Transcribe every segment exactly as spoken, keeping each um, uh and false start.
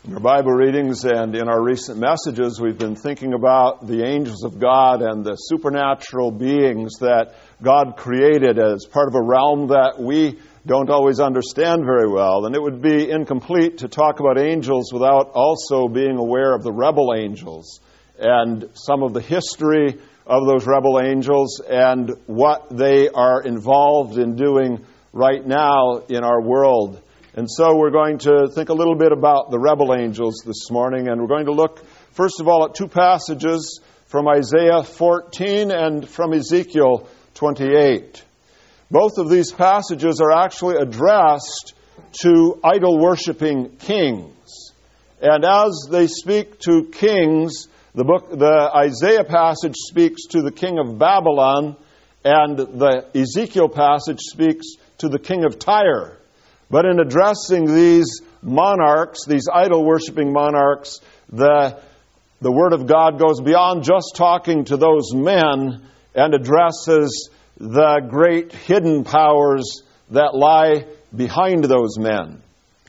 In our Bible readings and in our recent messages, we've been thinking about the angels of God and the supernatural beings that God created as part of a realm that we don't always understand very well. And it would be incomplete to talk about angels without also being aware of the rebel angels and some of the history of those rebel angels and what they are involved in doing right now in our world. And so we're going to think a little bit about the rebel angels this morning, and we're going to look, first of all, at two passages from Isaiah fourteen and from Ezekiel twenty-eight. Both of these passages are actually addressed to idol-worshiping kings. And as they speak to kings, the book, the Isaiah passage speaks to the king of Babylon, and the Ezekiel passage speaks to the king of Tyre. But in addressing these monarchs, these idol-worshiping monarchs, the, the Word of God goes beyond just talking to those men and addresses the great hidden powers that lie behind those men.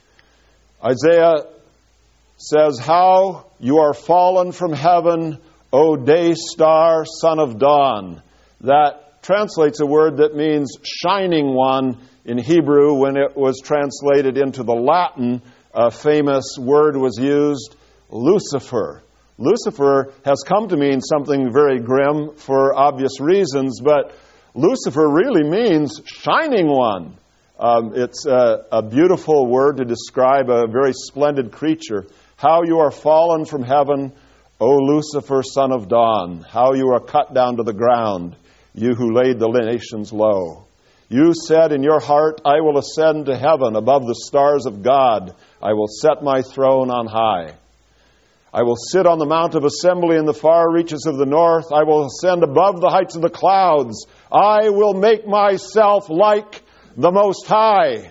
Isaiah says, "How you are fallen from heaven, O day star, son of dawn." That translates a word that means shining one in Hebrew. When it was translated into the Latin, a famous word was used, Lucifer. Lucifer has come to mean something very grim for obvious reasons, but Lucifer really means shining one. Um, it's a, a beautiful word to describe a very splendid creature. How you are fallen from heaven, O Lucifer, son of dawn. How you are cut down to the ground, you who laid the nations low. You said in your heart, I will ascend to heaven above the stars of God. I will set my throne on high. I will sit on the mount of assembly in the far reaches of the north. I will ascend above the heights of the clouds. I will make myself like the Most High.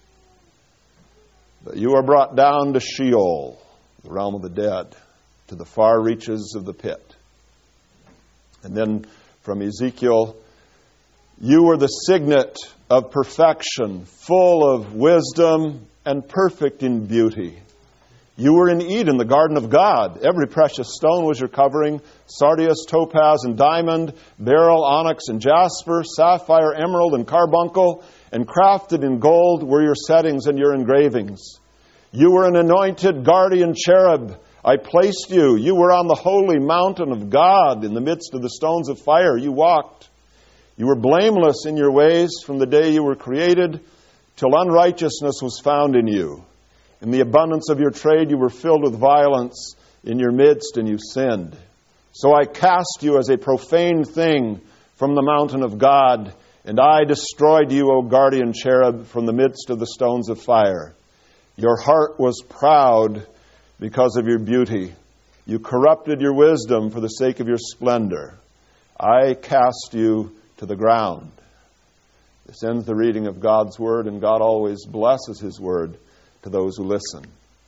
But you are brought down to Sheol, the realm of the dead, to the far reaches of the pit. And then from Ezekiel, you were the signet of perfection, full of wisdom and perfect in beauty. You were in Eden, the garden of God. Every precious stone was your covering: sardius, topaz, and diamond, beryl, onyx, and jasper, sapphire, emerald, and carbuncle, and crafted in gold were your settings and your engravings. You were an anointed guardian cherub. I placed you. You were on the holy mountain of God. In the midst of the stones of fire you walked. You were blameless in your ways from the day you were created till unrighteousness was found in you. In the abundance of your trade you were filled with violence in your midst, and you sinned. So I cast you as a profane thing from the mountain of God, and I destroyed you, O guardian cherub, from the midst of the stones of fire. Your heart was proud because of your beauty. You corrupted your wisdom for the sake of your splendor. I cast you to the ground. This ends the reading of God's Word, and God always blesses His Word to those who listen.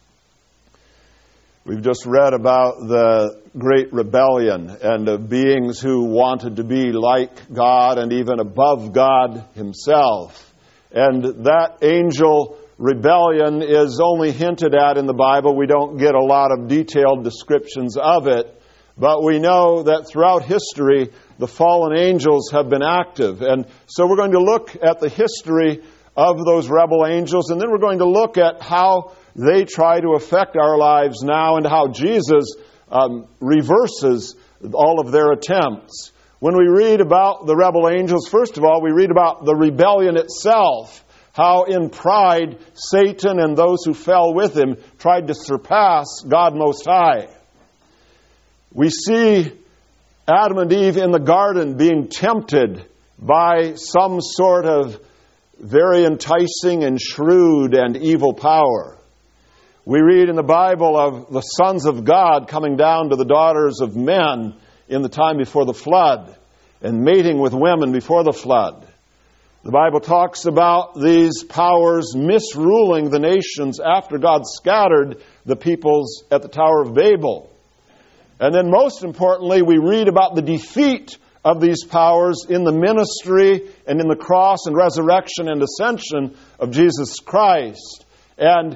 We've just read about the great rebellion and of beings who wanted to be like God and even above God Himself. And that angel rebellion is only hinted at in the Bible. We don't get a lot of detailed descriptions of it, but we know that throughout history, the fallen angels have been active. And so we're going to look at the history of those rebel angels, and then we're going to look at how they try to affect our lives now and how Jesus um, reverses all of their attempts. When we read about the rebel angels, first of all, we read about the rebellion itself, how in pride Satan and those who fell with him tried to surpass God Most High. We see Adam and Eve in the garden being tempted by some sort of very enticing and shrewd and evil power. We read in the Bible of the sons of God coming down to the daughters of men in the time before the flood and mating with women before the flood. The Bible talks about these powers misruling the nations after God scattered the peoples at the Tower of Babel. And then most importantly, we read about the defeat of these powers in the ministry and in the cross and resurrection and ascension of Jesus Christ. And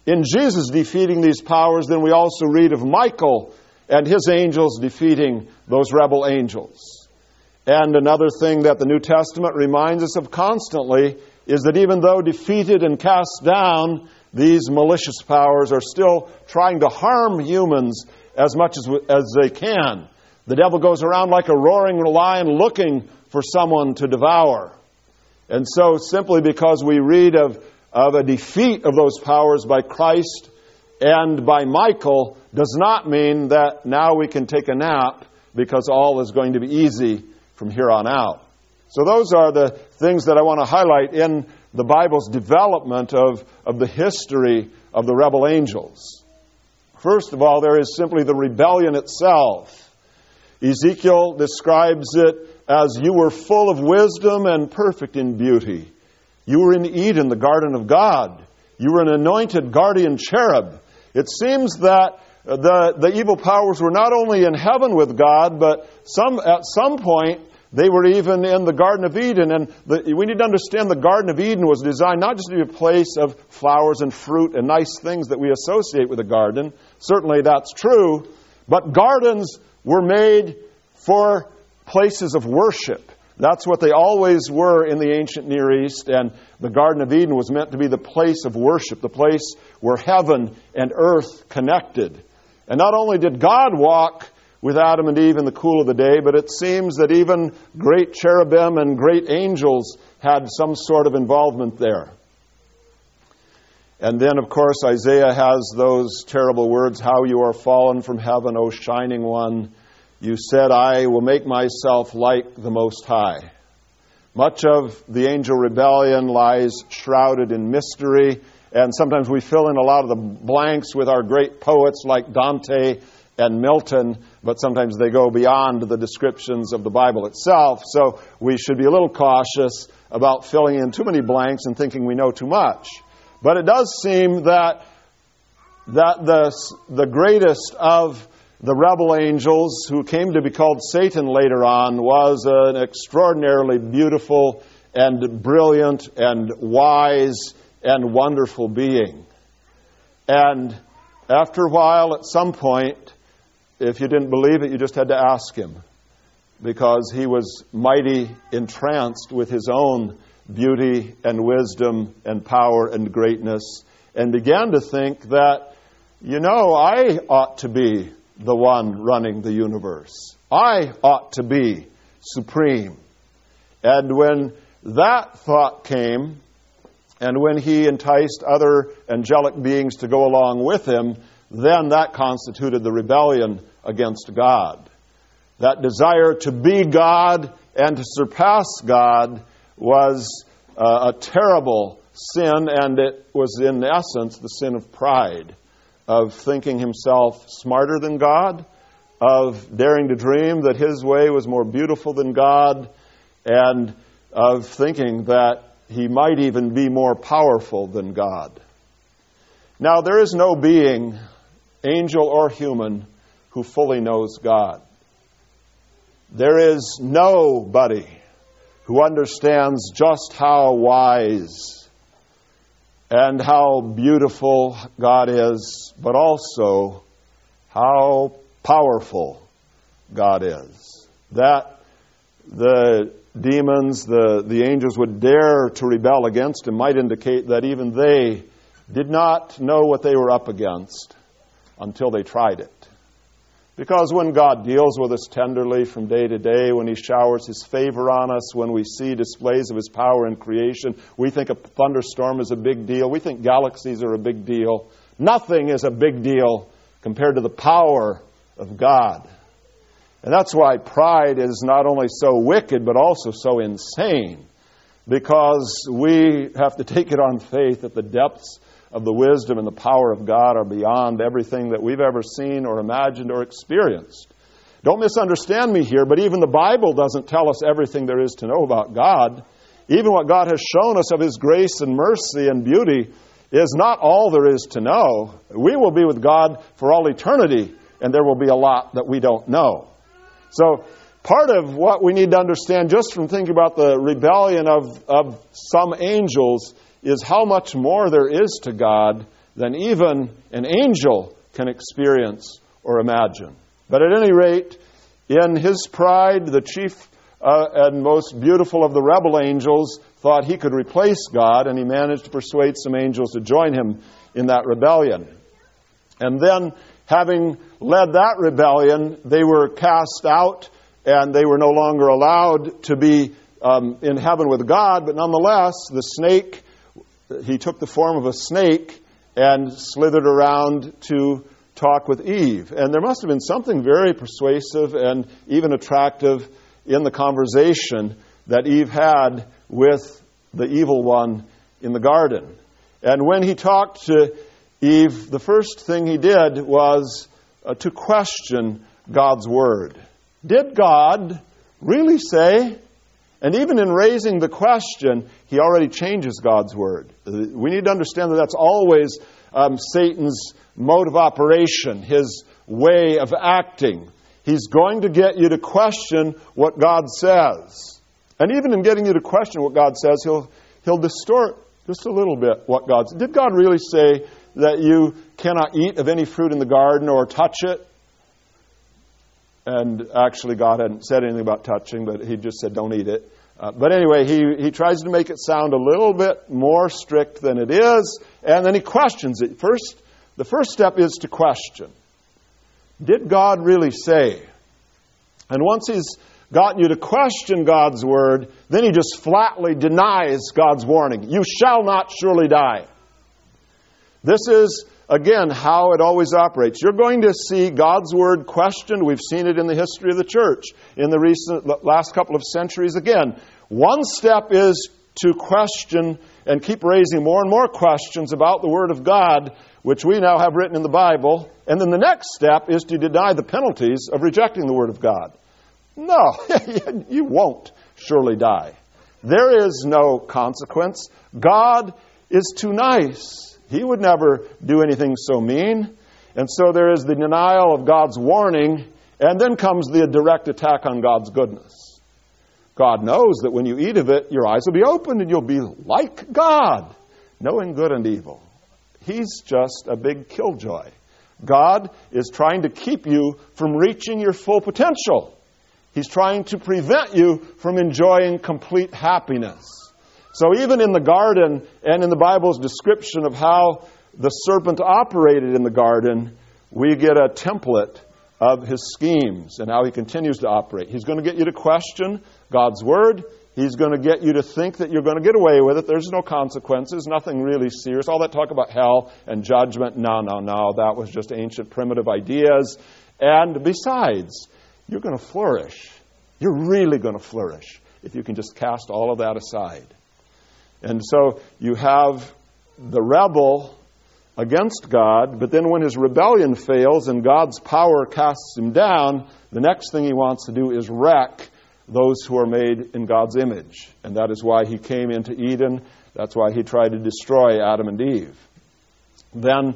in Jesus defeating these powers, then we also read of Michael and his angels defeating those rebel angels. And another thing that the New Testament reminds us of constantly is that even though defeated and cast down, these malicious powers are still trying to harm humans as much as, as they can. The devil goes around like a roaring lion looking for someone to devour. And so simply because we read of, of a defeat of those powers by Christ and by Michael does not mean that now we can take a nap because all is going to be easy from here on out. So those are the things that I want to highlight in the Bible's development of, of the history of the rebel angels. First of all, there is simply the rebellion itself. Ezekiel describes it as you were full of wisdom and perfect in beauty. You were in Eden, the garden of God. You were an anointed guardian cherub. It seems that the, the evil powers were not only in heaven with God, but some at some point they were even in the Garden of Eden. And the, we need to understand the Garden of Eden was designed not just to be a place of flowers and fruit and nice things that we associate with a garden. Certainly that's true. But gardens were made for places of worship. That's what they always were in the ancient Near East. And the Garden of Eden was meant to be the place of worship, the place where heaven and earth connected. And not only did God walk with Adam and Eve in the cool of the day, but it seems that even great cherubim and great angels had some sort of involvement there. And then, of course, Isaiah has those terrible words, "How you are fallen from heaven, O shining one. You said, I will make myself like the Most High." Much of the angel rebellion lies shrouded in mystery, and sometimes we fill in a lot of the blanks with our great poets like Dante and Milton, but sometimes they go beyond the descriptions of the Bible itself. So we should be a little cautious about filling in too many blanks and thinking we know too much. But it does seem that that the, the greatest of the rebel angels, who came to be called Satan later on, was an extraordinarily beautiful and brilliant and wise and wonderful being. And after a while, at some point, if you didn't believe it, you just had to ask him, because he was mighty entranced with his own beauty and wisdom and power and greatness, and began to think that, you know, I ought to be the one running the universe. I ought to be supreme. And when that thought came, and when he enticed other angelic beings to go along with him, then that constituted the rebellion against God. That desire to be God and to surpass God was uh, a terrible sin, and it was in essence the sin of pride, of thinking himself smarter than God, of daring to dream that his way was more beautiful than God, and of thinking that he might even be more powerful than God. Now, there is no being, angel or human, who fully knows God. There is nobody who understands just how wise and how beautiful God is, but also how powerful God is. That the demons, the, the angels would dare to rebel against him might indicate that even they did not know what they were up against until they tried it. Because when God deals with us tenderly from day to day, when he showers his favor on us, when we see displays of his power in creation, we think a thunderstorm is a big deal. We think galaxies are a big deal. Nothing is a big deal compared to the power of God. And that's why pride is not only so wicked, but also so insane. Because we have to take it on faith that the depths of the wisdom and the power of God are beyond everything that we've ever seen or imagined or experienced. Don't misunderstand me here, but even the Bible doesn't tell us everything there is to know about God. Even what God has shown us of his grace and mercy and beauty is not all there is to know. We will be with God for all eternity, and there will be a lot that we don't know. So part of what we need to understand just from thinking about the rebellion of, of some angels is how much more there is to God than even an angel can experience or imagine. But at any rate, in his pride, the chief uh, and most beautiful of the rebel angels thought he could replace God, and he managed to persuade some angels to join him in that rebellion. And then, having led that rebellion, they were cast out, and they were no longer allowed to be um, in heaven with God. But nonetheless, the snake, he took the form of a snake and slithered around to talk with Eve. And there must have been something very persuasive and even attractive in the conversation that Eve had with the evil one in the garden. And when he talked to Eve, the first thing he did was uh, to question God's word. Did God really say? And even in raising the question, he already changes God's word. We need to understand that that's always um, Satan's mode of operation, his way of acting. He's going to get you to question what God says. And even in getting you to question what God says, he'll he'll distort just a little bit what God said. Did God really say that you cannot eat of any fruit in the garden or touch it? And actually, God hadn't said anything about touching, but he just said, don't eat it. Uh, but anyway, he, he tries to make it sound a little bit more strict than it is, and then he questions it. First, the first step is to question. Did God really say? And once he's gotten you to question God's word, then he just flatly denies God's warning. You shall not surely die. This is, again, how it always operates. You're going to see God's word questioned. We've seen it in the history of the church in the recent last couple of centuries. Again, one step is to question and keep raising more and more questions about the word of God, which we now have written in the Bible. And then the next step is to deny the penalties of rejecting the word of God. No, you won't surely die. There is no consequence. God is too nice. He would never do anything so mean. And so there is the denial of God's warning, and then comes the direct attack on God's goodness. God knows that when you eat of it, your eyes will be opened and you'll be like God, knowing good and evil. He's just a big killjoy. God is trying to keep you from reaching your full potential. He's trying to prevent you from enjoying complete happiness. So even in the garden and in the Bible's description of how the serpent operated in the garden, we get a template of his schemes and how he continues to operate. He's going to get you to question God's word. He's going to get you to think that you're going to get away with it. There's no consequences, nothing really serious. All that talk about hell and judgment, no, no, no. That was just ancient primitive ideas. And besides, you're going to flourish. You're really going to flourish if you can just cast all of that aside. And so you have the rebel against God, but then when his rebellion fails and God's power casts him down, the next thing he wants to do is wreck those who are made in God's image. And that is why he came into Eden. That's why he tried to destroy Adam and Eve. Then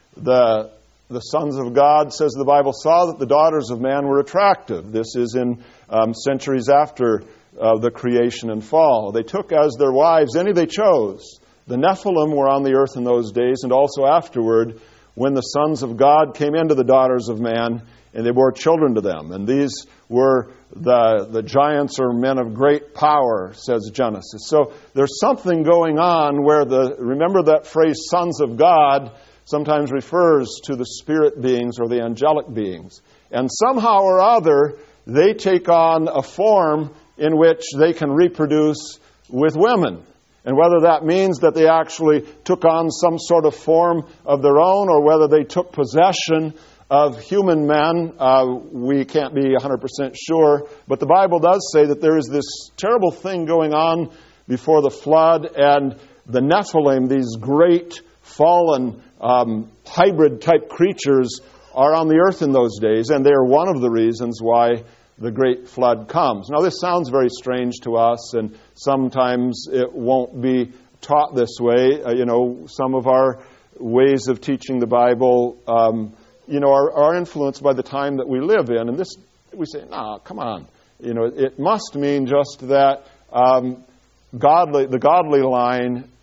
the the sons of God, says the Bible, saw that the daughters of man were attractive. This is in um, centuries after uh, the creation and fall. They took as their wives any they chose. The Nephilim were on the earth in those days, and also afterward, when the sons of God came into the daughters of man, and they bore children to them. And these were the, the giants or men of great power, says Genesis. So there's something going on where the, remember that phrase, sons of God, sometimes refers to the spirit beings or the angelic beings. And somehow or other, they take on a form in which they can reproduce with women. And whether that means that they actually took on some sort of form of their own, or whether they took possession of human men, uh, we can't be one hundred percent sure. But the Bible does say that there is this terrible thing going on before the flood, and the Nephilim, these great fallen um, hybrid-type creatures, are on the earth in those days, and they are one of the reasons why the great flood comes. Now, this sounds very strange to us, and sometimes it won't be taught this way. Uh, you know, some of our ways of teaching the Bible, um, you know, are, are influenced by the time that we live in. And this, we say, nah, come on. You know, it must mean just that um, godly, the godly line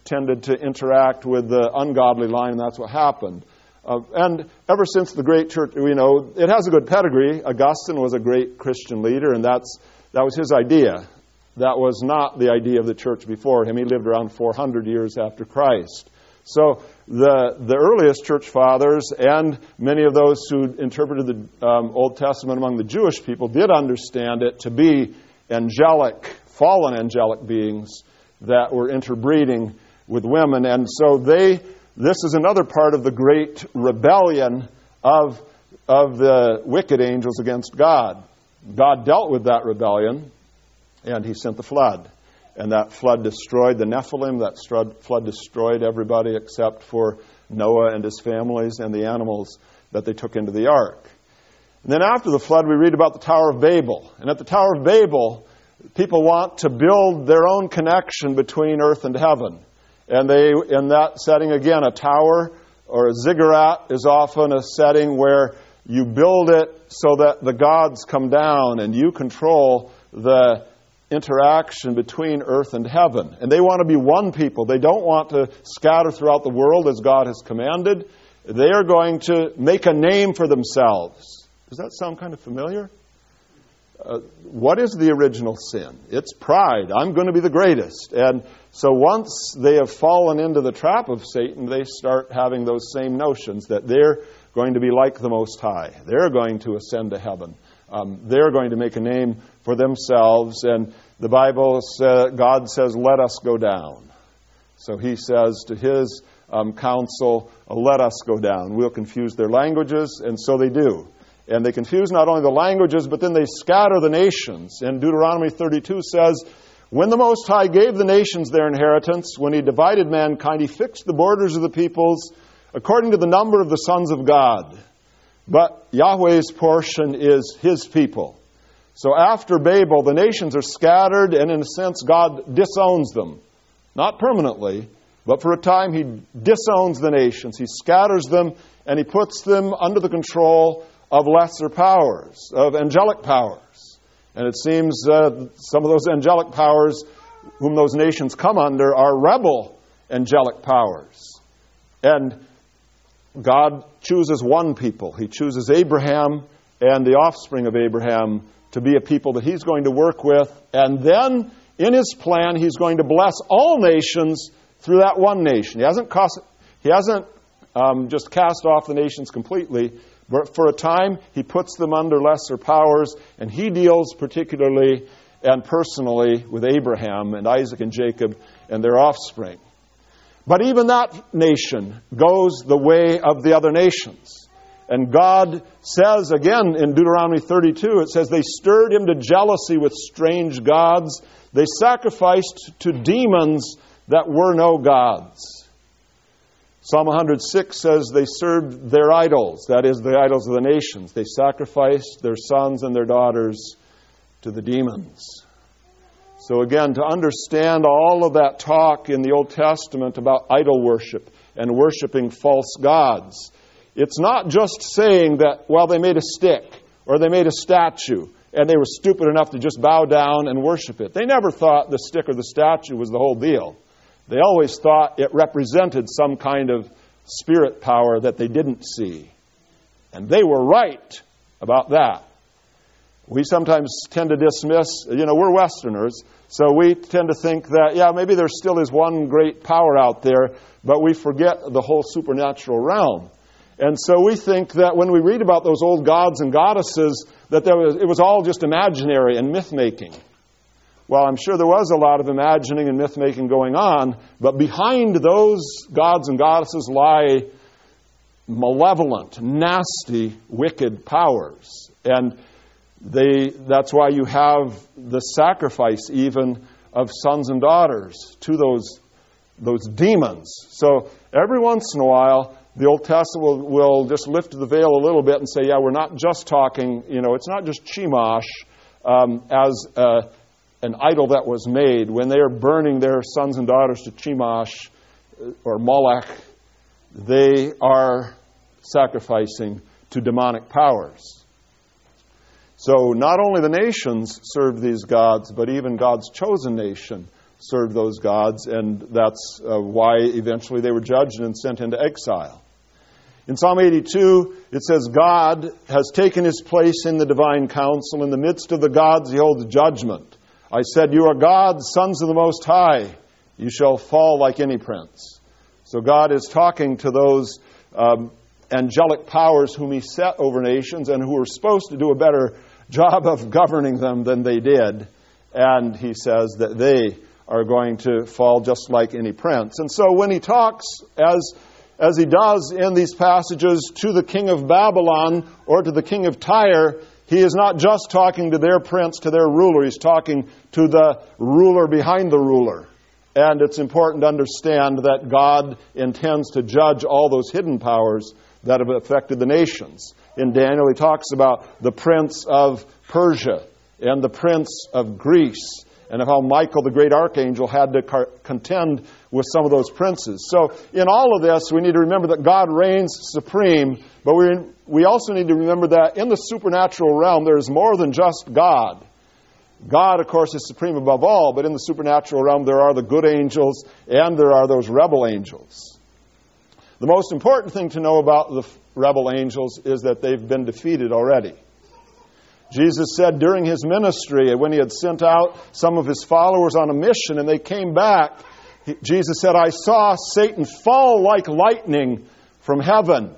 tended to interact with the ungodly line, and that's what happened. Uh, and ever since the great church, you know, it has a good pedigree. Augustine was a great Christian leader, and that's that was his idea. That was not the idea of the church before him. He lived around four hundred years after Christ. So the the earliest church fathers and many of those who interpreted the um, Old Testament among the Jewish people did understand it to be angelic, fallen angelic beings that were interbreeding with women. And so they, this is another part of the great rebellion of, of the wicked angels against God. God dealt with that rebellion, and He sent the flood. And that flood destroyed the Nephilim. That flood destroyed everybody except for Noah and his families and the animals that they took into the ark. And then after the flood, we read about the Tower of Babel. And at the Tower of Babel, people want to build their own connection between earth and heaven. And they, in that setting, again, a tower or a ziggurat is often a setting where you build it so that the gods come down and you control the interaction between earth and heaven. And they want to be one people. They don't want to scatter throughout the world as God has commanded. They are going to make a name for themselves. Does that sound kind of familiar? Uh, what is the original sin? It's pride. I'm going to be the greatest. And so once they have fallen into the trap of Satan, they start having those same notions that they're going to be like the Most High. They're going to ascend to heaven. Um, they're going to make a name for themselves. And the Bible, uh, God says, let us go down. So He says to His um, council, let us go down. We'll confuse their languages, and so they do. And they confuse not only the languages, but then they scatter the nations. And Deuteronomy thirty-two says, when the Most High gave the nations their inheritance, when He divided mankind, He fixed the borders of the peoples according to the number of the sons of God. But Yahweh's portion is His people. So after Babel, the nations are scattered, and in a sense, God disowns them. Not permanently, but for a time He disowns the nations. He scatters them, and He puts them under the control of lesser powers, of angelic powers. And it seems uh, some of those angelic powers whom those nations come under are rebel angelic powers. And God chooses one people. He chooses Abraham and the offspring of Abraham to be a people that He's going to work with. And then, in His plan, He's going to bless all nations through that one nation. He hasn't, cost, he hasn't um, just cast off the nations completely, but for a time, He puts them under lesser powers, and He deals particularly and personally with Abraham and Isaac and Jacob and their offspring. But even that nation goes the way of the other nations. And God says, again, in Deuteronomy thirty-two, it says, they stirred him to jealousy with strange gods. They sacrificed to demons that were no gods. Psalm one hundred six says they served their idols, that is, the idols of the nations. They sacrificed their sons and their daughters to the demons. So again, to understand all of that talk in the Old Testament about idol worship and worshiping false gods, it's not just saying that, well, they made a stick or they made a statue and they were stupid enough to just bow down and worship it. They never thought the stick or the statue was the whole deal. They always thought it represented some kind of spirit power that they didn't see. And they were right about that. We sometimes tend to dismiss, you know, we're Westerners, so we tend to think that, yeah, maybe there still is one great power out there, but we forget the whole supernatural realm. And so we think that when we read about those old gods and goddesses, that there was, it was all just imaginary and myth-making. Well, I'm sure there was a lot of imagining and myth-making going on, but behind those gods and goddesses lie malevolent, nasty, wicked powers. And they that's why you have the sacrifice even of sons and daughters to those, those demons. So every once in a while, the Old Testament will, will just lift the veil a little bit and say, yeah, we're not just talking, you know, it's not just Chemosh um, as a an idol that was made. When they are burning their sons and daughters to Chemosh or Molech, they are sacrificing to demonic powers. So not only the nations served these gods, but even God's chosen nation served those gods, and that's uh, why eventually they were judged and sent into exile. In Psalm eighty-two, it says, God has taken his place in the divine council. In the midst of the gods, he holds judgment. I said, you are gods, sons of the Most High. You shall fall like any prince. So God is talking to those um, angelic powers whom he set over nations and who were supposed to do a better job of governing them than they did. And he says that they are going to fall just like any prince. And so when he talks, as, as he does in these passages, to the king of Babylon or to the king of Tyre, he is not just talking to their prince, to their ruler. He's talking to the ruler behind the ruler. And it's important to understand that God intends to judge all those hidden powers that have affected the nations. In Daniel, he talks about the prince of Persia and the prince of Greece, and of how Michael, the great archangel, had to car- contend with some of those princes. So in all of this, we need to remember that God reigns supreme, but we we also need to remember that in the supernatural realm, there is more than just God. God, of course, is supreme above all, but in the supernatural realm, there are the good angels and there are those rebel angels. The most important thing to know about the rebel angels is that they've been defeated already. Jesus said during his ministry, when he had sent out some of his followers on a mission and they came back, he, Jesus said, I saw Satan fall like lightning from heaven.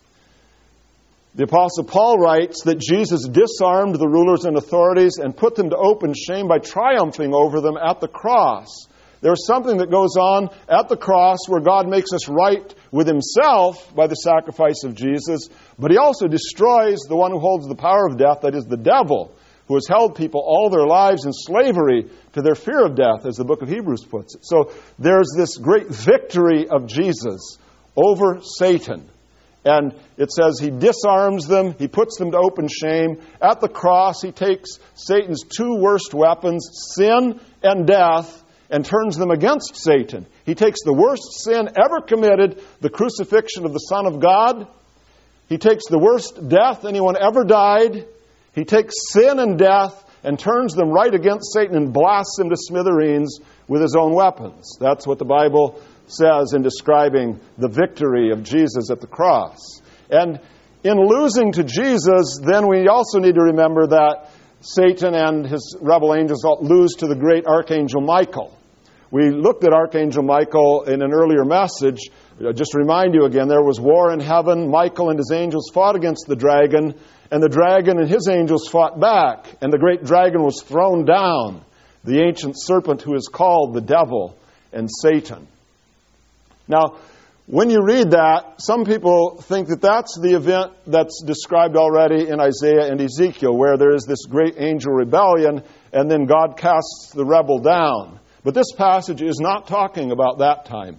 The Apostle Paul writes that Jesus disarmed the rulers and authorities and put them to open shame by triumphing over them at the cross. There's something that goes on at the cross where God makes us right with himself by the sacrifice of Jesus, but he also destroys the one who holds the power of death, that is the devil, who has held people all their lives in slavery to their fear of death, as the book of Hebrews puts it. So there's this great victory of Jesus over Satan. And it says he disarms them, he puts them to open shame. At the cross, he takes Satan's two worst weapons, sin and death, and turns them against Satan. He takes the worst sin ever committed, the crucifixion of the Son of God. He takes the worst death anyone ever died. He takes sin and death and turns them right against Satan and blasts him to smithereens with his own weapons. That's what the Bible says in describing the victory of Jesus at the cross. And in losing to Jesus, then we also need to remember that Satan and his rebel angels lose to the great Archangel Michael. We looked at Archangel Michael in an earlier message. Just to remind you again, there was war in heaven. Michael and his angels fought against the dragon, and the dragon and his angels fought back, and the great dragon was thrown down, the ancient serpent who is called the devil and Satan. Now, when you read that, some people think that that's the event that's described already in Isaiah and Ezekiel, where there is this great angel rebellion, and then God casts the rebel down. But this passage is not talking about that time.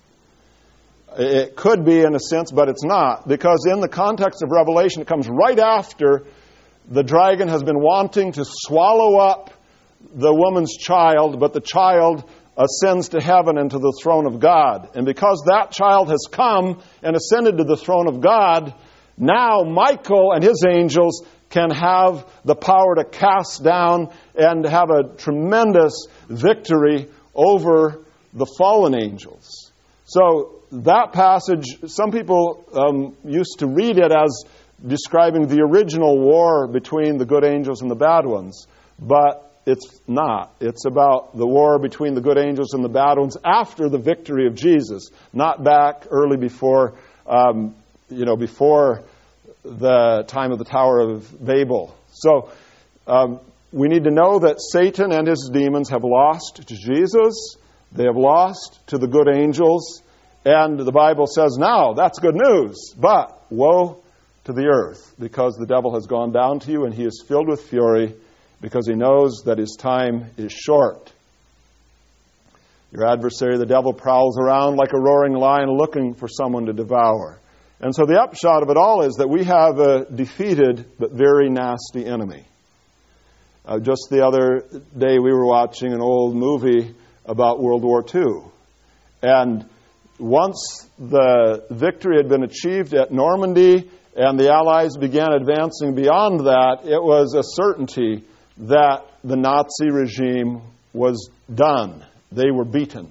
It could be in a sense, but it's not. Because in the context of Revelation, it comes right after the dragon has been wanting to swallow up the woman's child, but the child ascends to heaven and to the throne of God. And because that child has come and ascended to the throne of God, now Michael and his angels can have the power to cast down and have a tremendous victory over the fallen angels. So that passage, some people um, used to read it as describing the original war between the good angels and the bad ones. But it's not. It's about the war between the good angels and the bad ones after the victory of Jesus, not back early before, um, you know, before the time of the Tower of Babel. So um, we need to know that Satan and his demons have lost to Jesus. They have lost to the good angels. And the Bible says, now, that's good news. But woe to the earth, because the devil has gone down to you and he is filled with fury, because he knows that his time is short. Your adversary, the devil, prowls around like a roaring lion looking for someone to devour. And so the upshot of it all is that we have a defeated but very nasty enemy. Uh, just the other day we were watching an old movie about World War Two. And once the victory had been achieved at Normandy and the Allies began advancing beyond that, it was a certainty that the Nazi regime was done. They were beaten.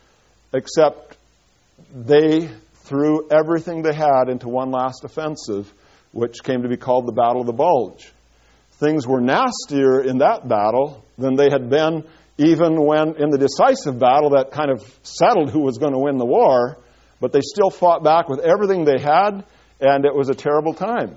Except they threw everything they had into one last offensive, which came to be called the Battle of the Bulge. Things were nastier in that battle than they had been even when in the decisive battle that kind of settled who was going to win the war, but they still fought back with everything they had, and it was a terrible time.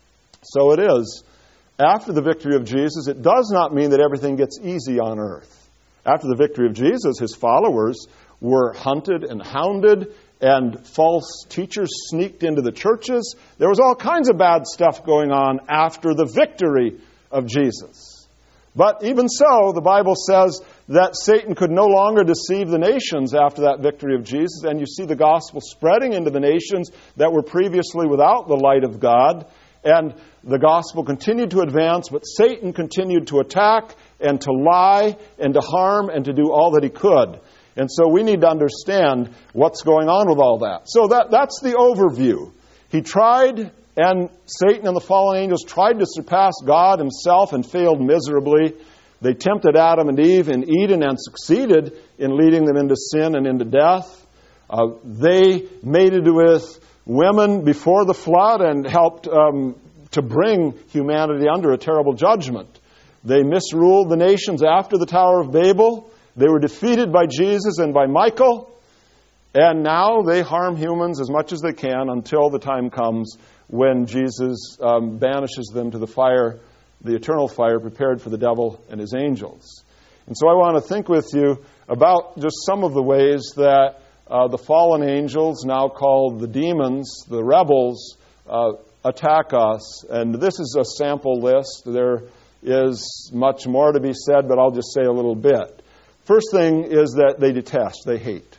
So it is. After the victory of Jesus, it does not mean that everything gets easy on earth. After the victory of Jesus, his followers were hunted and hounded, and false teachers sneaked into the churches. There was all kinds of bad stuff going on after the victory of Jesus. But even so, the Bible says that Satan could no longer deceive the nations after that victory of Jesus, and you see the gospel spreading into the nations that were previously without the light of God, and the gospel continued to advance, but Satan continued to attack and to lie and to harm and to do all that he could. And so we need to understand what's going on with all that. So that, that's the overview. He tried, and Satan and the fallen angels tried to surpass God himself and failed miserably. They tempted Adam and Eve in Eden and succeeded in leading them into sin and into death. Uh, they mated with women before the flood and helped um, to bring humanity under a terrible judgment. They misruled the nations after the Tower of Babel. They were defeated by Jesus and by Michael. And now they harm humans as much as they can until the time comes when Jesus um, banishes them to the fire, the eternal fire prepared for the devil and his angels. And so I want to think with you about just some of the ways that uh, the fallen angels, now called the demons, the rebels, uh, attack us. And this is a sample list. There is much more to be said, but I'll just say a little bit. First thing is that they detest, they hate.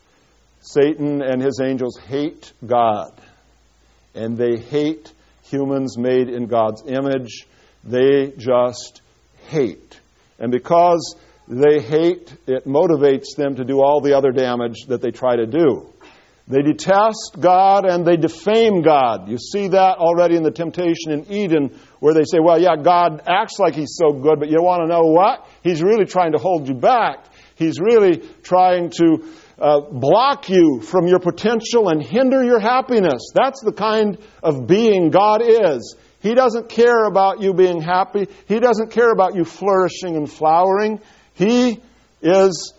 Satan and his angels hate God. And they hate humans made in God's image. They just hate. And because they hate, it motivates them to do all the other damage that they try to do. They detest God and they defame God. You see that already in the temptation in Eden, where they say, well, yeah, God acts like he's so good, but you want to know what? He's really trying to hold you back. He's really trying to uh, block you from your potential and hinder your happiness. That's the kind of being God is. He doesn't care about you being happy. He doesn't care about you flourishing and flowering. He is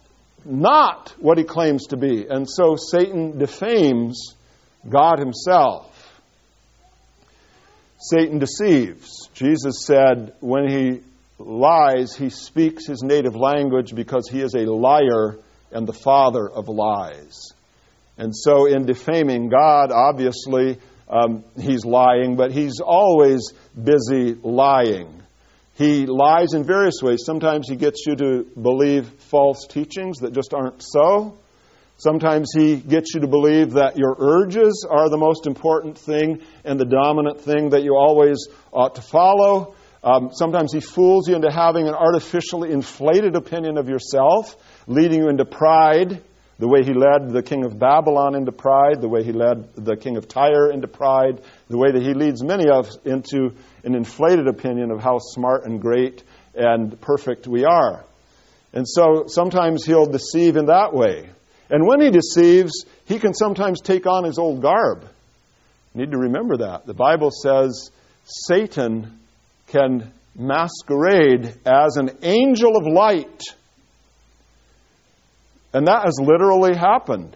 not what he claims to be. And so Satan defames God himself. Satan deceives. Jesus said when he lies, he speaks his native language because he is a liar and the father of lies. And so in defaming God, obviously, um, he's lying, but he's always busy lying. He lies in various ways. Sometimes he gets you to believe false teachings that just aren't so. Sometimes he gets you to believe that your urges are the most important thing and the dominant thing that you always ought to follow. Um, sometimes he fools you into having an artificially inflated opinion of yourself, leading you into pride, the way he led the king of Babylon into pride, the way he led the king of Tyre into pride, the way that he leads many of us into an inflated opinion of how smart and great and perfect we are. And so sometimes he'll deceive in that way. And when he deceives, he can sometimes take on his old garb. You need to remember that. The Bible says Satan can masquerade as an angel of light. And that has literally happened.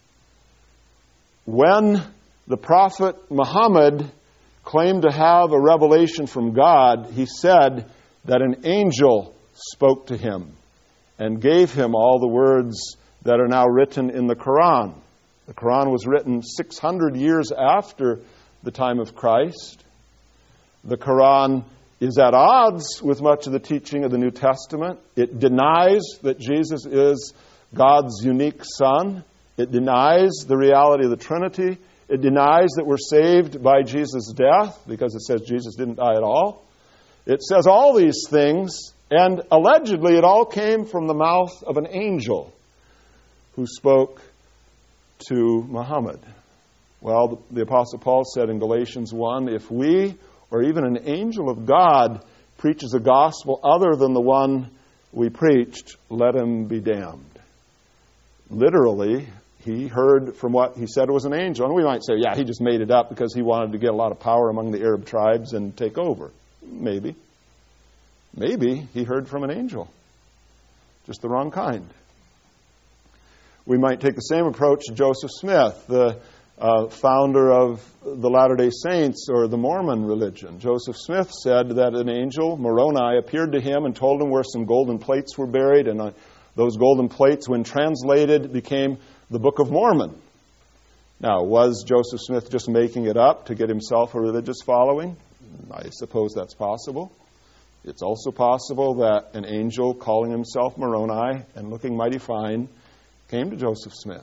When the prophet Muhammad claimed to have a revelation from God, he said that an angel spoke to him and gave him all the words that are now written in the Quran. The Quran was written six hundred years after the time of Christ. The Quran is at odds with much of the teaching of the New Testament. It denies that Jesus is God's unique Son. It denies the reality of the Trinity. It denies that we're saved by Jesus' death, because it says Jesus didn't die at all. It says all these things, and allegedly it all came from the mouth of an angel who spoke to Muhammad. Well, the Apostle Paul said in Galatians one, if we, or even an angel of God, preaches a gospel other than the one we preached, let him be damned. Literally, he heard from what he said was an angel. And we might say, yeah, he just made it up because he wanted to get a lot of power among the Arab tribes and take over. Maybe. Maybe he heard from an angel. Just the wrong kind. We might take the same approach to Joseph Smith, the uh, founder of the Latter-day Saints or the Mormon religion. Joseph Smith said that an angel, Moroni, appeared to him and told him where some golden plates were buried, and uh, those golden plates, when translated, became the Book of Mormon. Now, was Joseph Smith just making it up to get himself a religious following? I suppose that's possible. It's also possible that an angel calling himself Moroni and looking mighty fine came to Joseph Smith.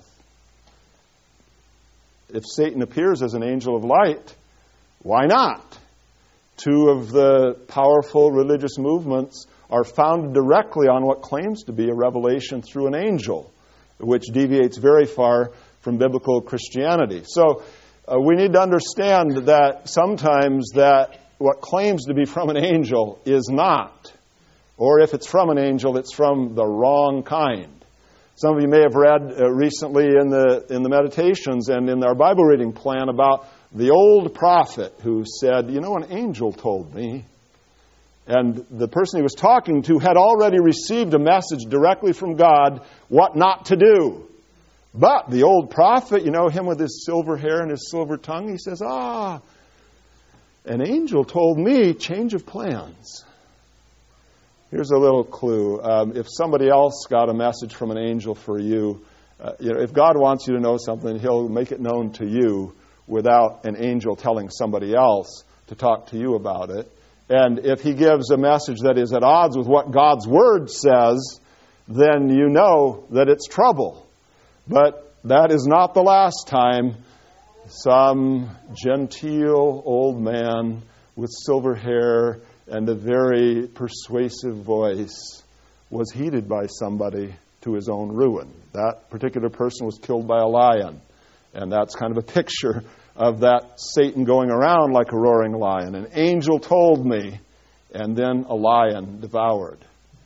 If Satan appears as an angel of light, why not? Two of the powerful religious movements are founded directly on what claims to be a revelation through an angel, which deviates very far from biblical Christianity. So uh, we need to understand that sometimes that what claims to be from an angel is not. Or if it's from an angel, it's from the wrong kind. Some of you may have read uh, recently in the in the meditations and in our Bible reading plan about the old prophet who said, you know, an angel told me. And the person he was talking to had already received a message directly from God what not to do. But the old prophet, you know, him with his silver hair and his silver tongue, he says, ah, an angel told me change of plans. Here's a little clue. Um, if somebody else got a message from an angel for you, uh, you know, if God wants you to know something, He'll make it known to you without an angel telling somebody else to talk to you about it. And if He gives a message that is at odds with what God's Word says, then you know that it's trouble. But that is not the last time some genteel old man with silver hair and a very persuasive voice was heeded by somebody to his own ruin. That particular person was killed by a lion. And that's kind of a picture of that Satan going around like a roaring lion. An angel told me, and then a lion devoured.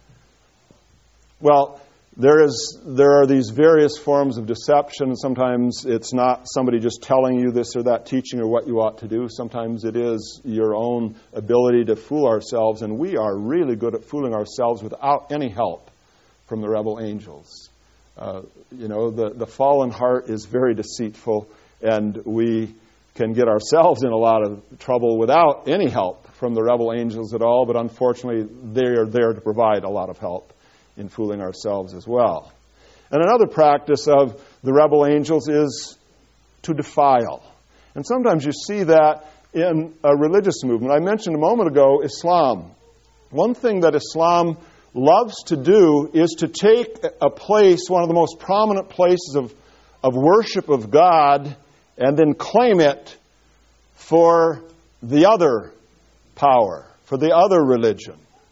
Well, there is there are these various forms of deception. Sometimes it's not somebody just telling you this or that teaching or what you ought to do. Sometimes it is your own ability to fool ourselves, and we are really good at fooling ourselves without any help from the rebel angels. Uh, you know, the, the fallen heart is very deceitful, and we can get ourselves in a lot of trouble without any help from the rebel angels at all, but unfortunately they are there to provide a lot of help in fooling ourselves as well. And another practice of the rebel angels is to defile. And sometimes you see that in a religious movement. I mentioned a moment ago Islam. One thing that Islam loves to do is to take a place, one of the most prominent places of, of worship of God, and then claim it for the other power, for the other religion.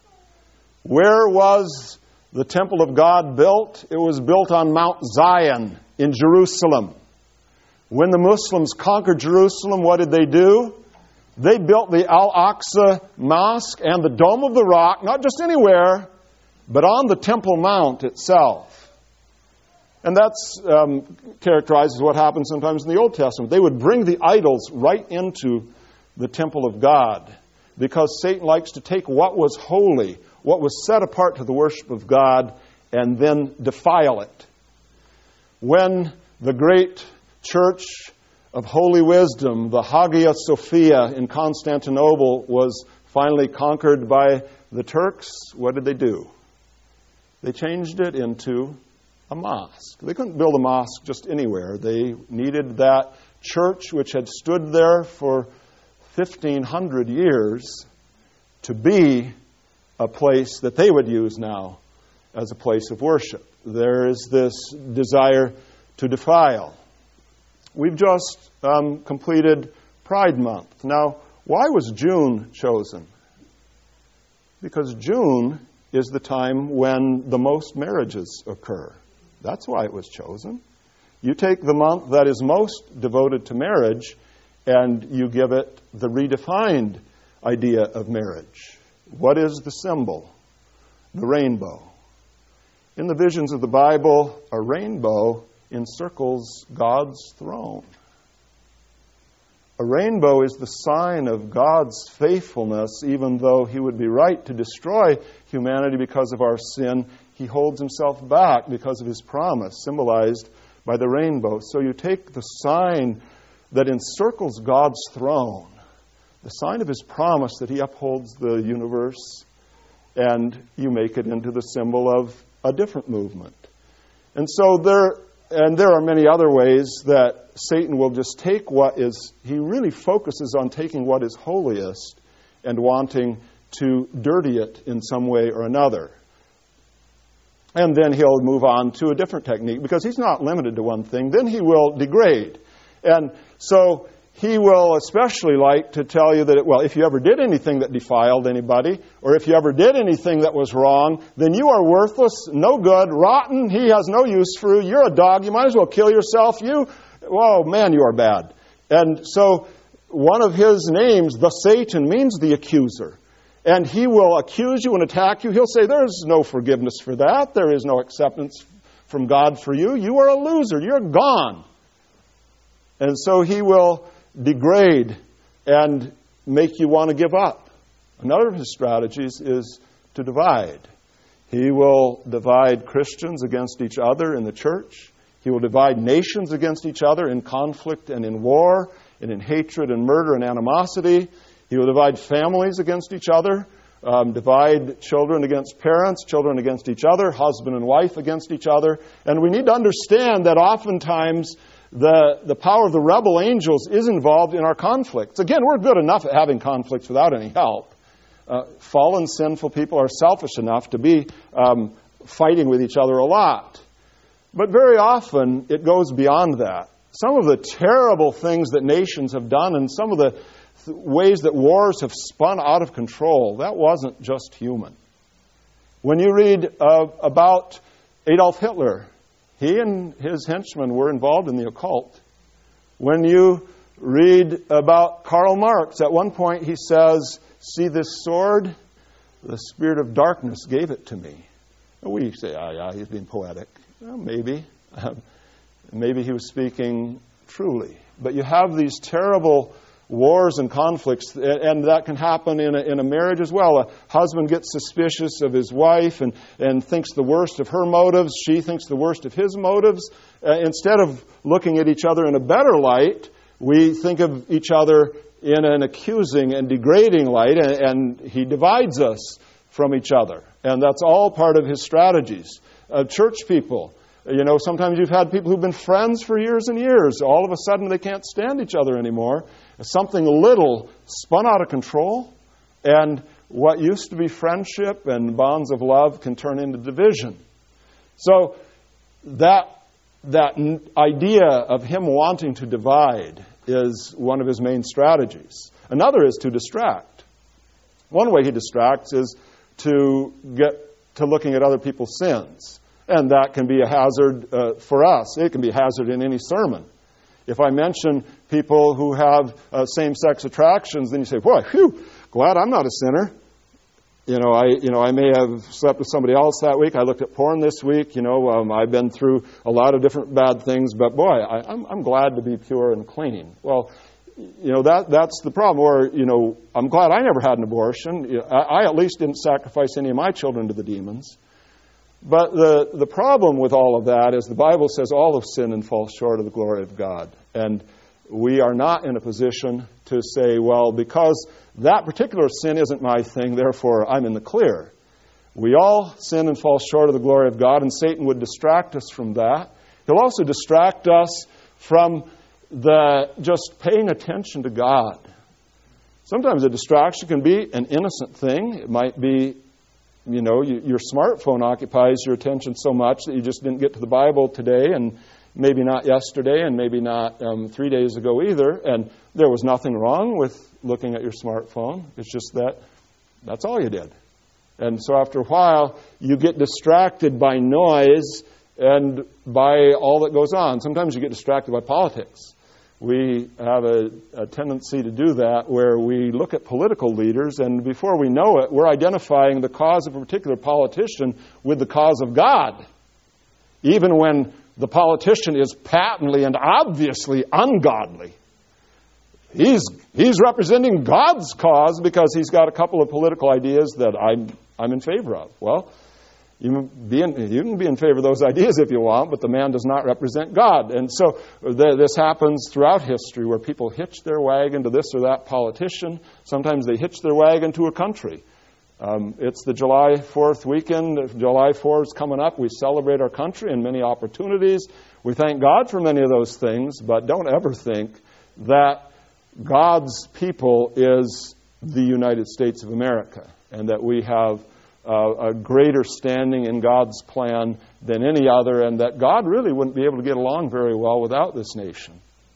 Where was the temple of God built? It was built on Mount Zion in Jerusalem. When the Muslims conquered Jerusalem, what did they do? They built the Al-Aqsa Mosque and the Dome of the Rock, not just anywhere, but on the Temple Mount itself. And that's um, characterizes what happens sometimes in the Old Testament. They would bring the idols right into the temple of God, because Satan likes to take what was holy, what was set apart to the worship of God, and then defile it. When the great church of holy wisdom, the Hagia Sophia in Constantinople, was finally conquered by the Turks, what did they do? They changed it into a mosque. They couldn't build a mosque just anywhere. They needed that church, which had stood there for fifteen hundred years, to be a place that they would use now as a place of worship. There is this desire to defile. We've just um, completed Pride Month. Now, why was June chosen? Because June is the time when the most marriages occur. That's why it was chosen. You take the month that is most devoted to marriage and you give it the redefined idea of marriage. What is the symbol? The rainbow. In the visions of the Bible, a rainbow encircles God's throne. A rainbow is the sign of God's faithfulness. Even though He would be right to destroy humanity because of our sin, He holds Himself back because of His promise, symbolized by the rainbow. So you take the sign that encircles God's throne, the sign of His promise that He upholds the universe, and you make it into the symbol of a different movement. And so there, and there are many other ways that Satan will just take what is, he really focuses on taking what is holiest and wanting to dirty it in some way or another. And then he'll move on to a different technique, because he's not limited to one thing. Then he will degrade. And so he will especially like to tell you that, well, if you ever did anything that defiled anybody, or if you ever did anything that was wrong, then you are worthless, no good, rotten, he has no use for you, you're a dog, you might as well kill yourself, you, whoa, man, you are bad. And so one of his names, the Satan, means the accuser. And he will accuse you and attack you. He'll say, there's no forgiveness for that. There is no acceptance from God for you. You are a loser. You're gone. And so he will degrade and make you want to give up. Another of his strategies is to divide. He will divide Christians against each other in the church. He will divide nations against each other in conflict and in war and in hatred and murder and animosity. He will divide families against each other, um, divide children against parents, children against each other, husband and wife against each other. And we need to understand that oftentimes the, the power of the rebel angels is involved in our conflicts. Again, we're good enough at having conflicts without any help. Uh, fallen, sinful people are selfish enough to be um, fighting with each other a lot. But very often it goes beyond that. Some of the terrible things that nations have done and some of the th- ways that wars have spun out of control, that wasn't just human. When you read uh, about Adolf Hitler, he and his henchmen were involved in the occult. When you read about Karl Marx, at one point he says, "See this sword? The spirit of darkness gave it to me." And we say, ah, yeah, he's being poetic. Well, maybe. Um, maybe he was speaking truly. But you have these terrible wars and conflicts, and that can happen in a, in a marriage as well. A husband gets suspicious of his wife and, and thinks the worst of her motives. She thinks the worst of his motives. Uh, instead of looking at each other in a better light, we think of each other in an accusing and degrading light, and, and he divides us from each other. And that's all part of his strategies. Uh, church people, you know, sometimes you've had people who've been friends for years and years. All of a sudden they can't stand each other anymore. Something little spun out of control, and what used to be friendship and bonds of love can turn into division. So that that idea of him wanting to divide is one of his main strategies. Another is to distract. One way he distracts is to get to looking at other people's sins. And that can be a hazard uh, for us. It can be a hazard in any sermon. If I mention people who have uh, same-sex attractions, then you say, boy, phew, glad I'm not a sinner. You know, I you know I may have slept with somebody else that week. I looked at porn this week. You know, um, I've been through a lot of different bad things. But boy, I, I'm I'm glad to be pure and clean. Well, you know that that's the problem. Or you know, I'm glad I never had an abortion. I, I at least didn't sacrifice any of my children to the demons. But the the problem with all of that is the Bible says all have sinned and fall short of the glory of God, and we are not in a position to say, well, because that particular sin isn't my thing, therefore I'm in the clear. We all sin and fall short of the glory of God, and Satan would distract us from that. He'll also distract us from the just paying attention to God. Sometimes a distraction can be an innocent thing. It might be, you know, you, your smartphone occupies your attention so much that you just didn't get to the Bible today, and maybe not yesterday, and maybe not um, three days ago either. And there was nothing wrong with looking at your smartphone. It's just that that's all you did. And so after a while, you get distracted by noise and by all that goes on. Sometimes you get distracted by politics. we have a, a tendency to do that where we look at political leaders and before we know it, we're identifying the cause of a particular politician with the cause of God. Even when the politician is patently and obviously ungodly. He's, he's representing God's cause because he's got a couple of political ideas that I'm, I'm in favor of. Well, You can, be in, you can be in favor of those ideas if you want, but the man does not represent God. And so th- this happens throughout history where people hitch their wagon to this or that politician. Sometimes they hitch their wagon to a country. Um, it's the July fourth weekend. July fourth is coming up. We celebrate our country and many opportunities. We thank God for many of those things, but don't ever think that God's people is the United States of America and that we have Uh, a greater standing in God's plan than any other, and that God really wouldn't be able to get along very well without this nation.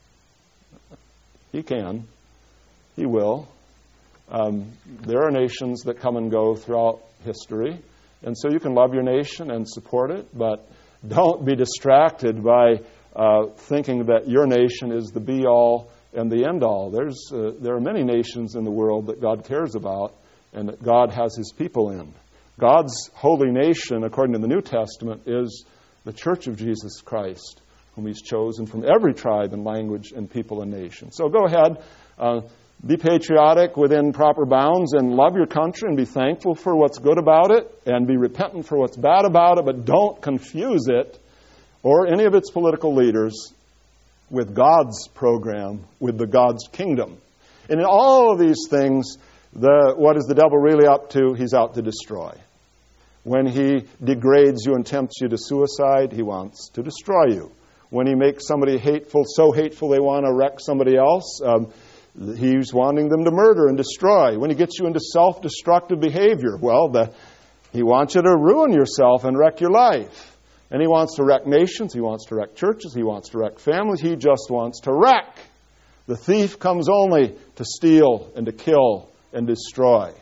He can. He will. Um, there are nations that come and go throughout history, and so you can love your nation and support it, but don't be distracted by uh, thinking that your nation is the be-all and the end-all. There's, uh, there are many nations in the world that God cares about and that God has His people in. God's holy nation, according to the New Testament, is the Church of Jesus Christ, whom He's chosen from every tribe and language and people and nation. So go ahead, uh, be patriotic within proper bounds and love your country and be thankful for what's good about it and be repentant for what's bad about it, but don't confuse it or any of its political leaders with God's program, with the God's kingdom. And in all of these things, the, what is the devil really up to? He's out to destroy. When he degrades you and tempts you to suicide, he wants to destroy you. When he makes somebody hateful, so hateful they want to wreck somebody else, um, he's wanting them to murder and destroy. When he gets you into self-destructive behavior, well, the, he wants you to ruin yourself and wreck your life. And he wants to wreck nations, he wants to wreck churches, he wants to wreck families, he just wants to wreck. The thief comes only to steal and to kill and destroy.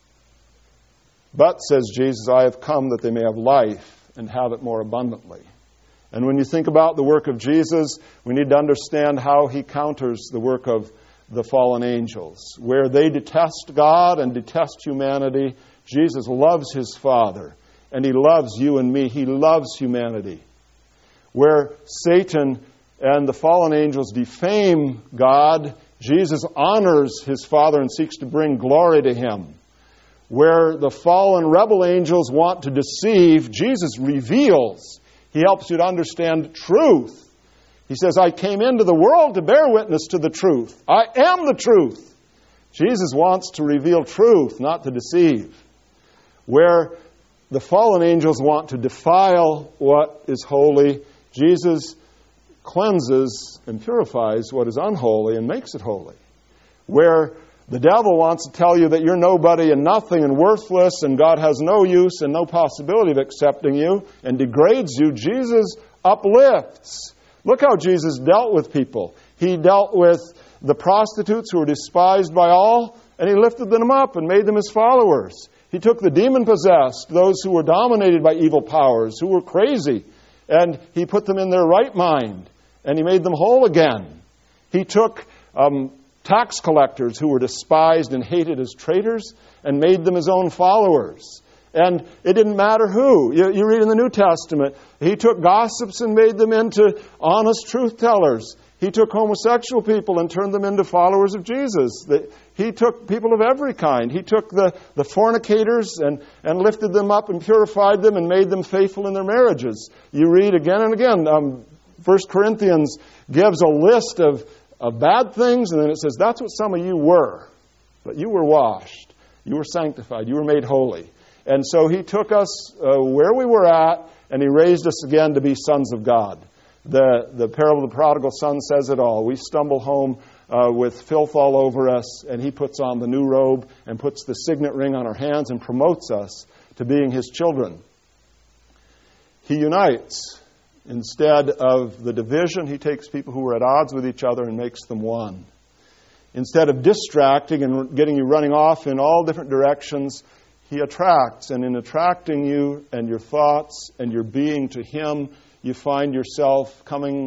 But, says Jesus, I have come that they may have life and have it more abundantly. And when you think about the work of Jesus, we need to understand how He counters the work of the fallen angels. Where they detest God and detest humanity, Jesus loves His Father. And He loves you and me. He loves humanity. Where Satan and the fallen angels defame God, Jesus honors His Father and seeks to bring glory to Him. Where the fallen rebel angels want to deceive, Jesus reveals. He helps you to understand truth. He says, I came into the world to bear witness to the truth. I am the truth. Jesus wants to reveal truth, not to deceive. Where the fallen angels want to defile what is holy, Jesus cleanses and purifies what is unholy and makes it holy. Where the devil wants to tell you that you're nobody and nothing and worthless and God has no use and no possibility of accepting you and degrades you, Jesus uplifts. Look how Jesus dealt with people. He dealt with the prostitutes who were despised by all, and He lifted them up and made them His followers. He took the demon-possessed, those who were dominated by evil powers, who were crazy, and He put them in their right mind, and He made them whole again. He took um, tax collectors who were despised and hated as traitors and made them His own followers. And it didn't matter who. You, you read in the New Testament, He took gossips and made them into honest truth tellers. He took homosexual people and turned them into followers of Jesus. He took people of every kind. He took the, the fornicators and, and lifted them up and purified them and made them faithful in their marriages. You read again and again, um, First Corinthians gives a list of, of bad things, and then it says, that's what some of you were. But you were washed. You were sanctified. You were made holy. And so He took us uh, where we were at, and He raised us again to be sons of God. The, the parable of the prodigal son says it all. We stumble home uh, with filth all over us, and He puts on the new robe and puts the signet ring on our hands and promotes us to being His children. He unites. Instead of the division, He takes people who are at odds with each other and makes them one. Instead of distracting and getting you running off in all different directions, He attracts. And in attracting you and your thoughts and your being to Him, you find yourself coming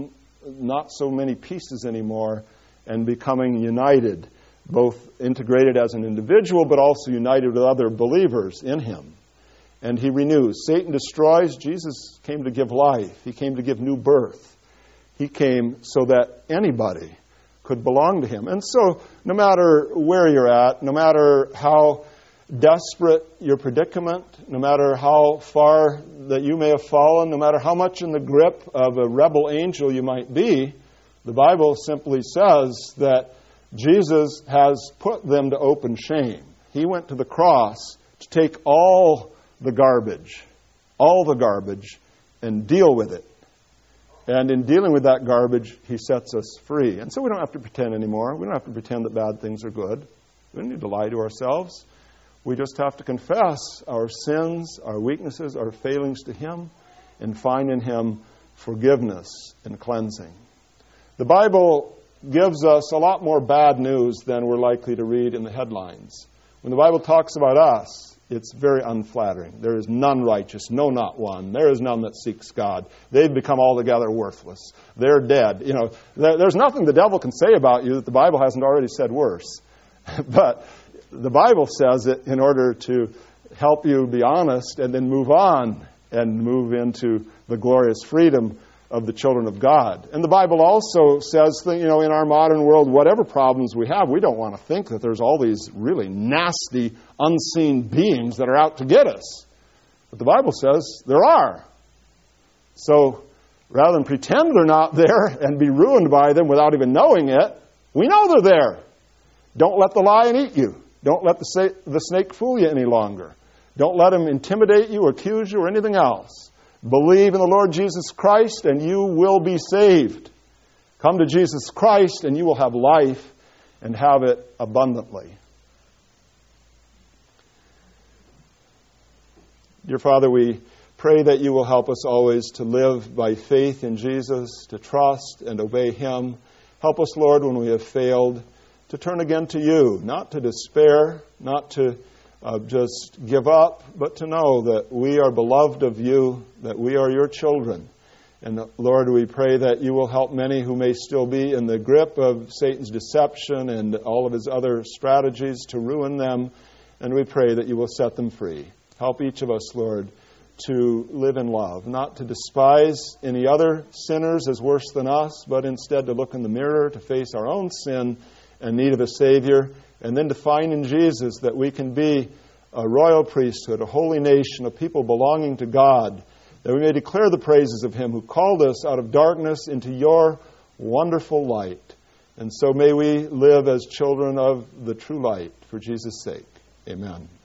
not so many pieces anymore and becoming united, both integrated as an individual but also united with other believers in him. And he renews. Satan destroys. Jesus came to give life. He came to give new birth. He came so that anybody could belong to him. And so no matter where you're at, no matter how desperate your predicament, no matter how far that you may have fallen, no matter how much in the grip of a rebel angel you might be, the Bible simply says that Jesus has put them to open shame. He went to the cross to take all the garbage, all the garbage, and deal with it. And in dealing with that garbage, he sets us free. And so we don't have to pretend anymore. We don't have to pretend that bad things are good. We don't need to lie to ourselves. We just have to confess our sins, our weaknesses, our failings to him, and find in him forgiveness and cleansing. The Bible gives us a lot more bad news than we're likely to read in the headlines. When the Bible talks about us, it's very unflattering. There is none righteous, no, not one. There is none that seeks God. They've become altogether worthless. They're dead. You know, there, there's nothing the devil can say about you that the Bible hasn't already said worse. But the Bible says it in order to help you be honest and then move on and move into the glorious freedom of the children of God. And the Bible also says that, you know, in our modern world, whatever problems we have, we don't want to think that there's all these really nasty, unseen beings that are out to get us. But the Bible says there are. So rather than pretend they're not there and be ruined by them without even knowing it, we know they're there. Don't let the lion eat you. Don't let the, sa- the snake fool you any longer. Don't let him intimidate you or accuse you or anything else. Believe in the Lord Jesus Christ and you will be saved. Come to Jesus Christ and you will have life and have it abundantly. Dear Father, we pray that you will help us always to live by faith in Jesus, to trust and obey him. Help us, Lord, when we have failed, to turn again to you, not to despair, not to Uh, just give up, but to know that we are beloved of you, that we are your children. And uh, Lord, we pray that you will help many who may still be in the grip of Satan's deception and all of his other strategies to ruin them. And we pray that you will set them free. Help each of us, Lord, to live in love, not to despise any other sinners as worse than us, but instead to look in the mirror, to face our own sin and need of a Savior, and then to find in Jesus that we can be a royal priesthood, a holy nation, a people belonging to God, that we may declare the praises of him who called us out of darkness into your wonderful light. And so may we live as children of the true light for Jesus' sake. Amen.